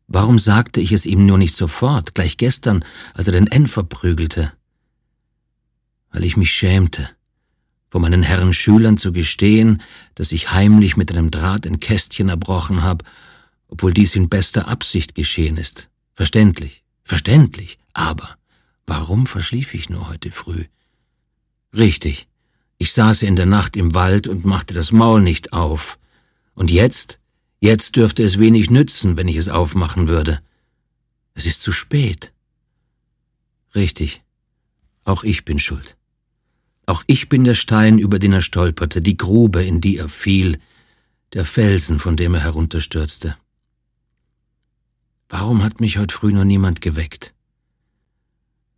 Warum sagte ich es ihm nur nicht sofort, gleich gestern, als er den N verprügelte? Weil ich mich schämte, vor meinen Herren Schülern zu gestehen, dass ich heimlich mit einem Draht ein Kästchen erbrochen habe, obwohl dies in bester Absicht geschehen ist. Verständlich, aber warum verschlief ich nur heute früh? Richtig, ich saß in der Nacht im Wald und machte das Maul nicht auf. Und jetzt dürfte es wenig nützen, wenn ich es aufmachen würde. Es ist zu spät. Richtig, auch ich bin schuld. Auch ich bin der Stein, über den er stolperte, die Grube, in die er fiel, der Felsen, von dem er herunterstürzte. Warum hat mich heute früh noch niemand geweckt?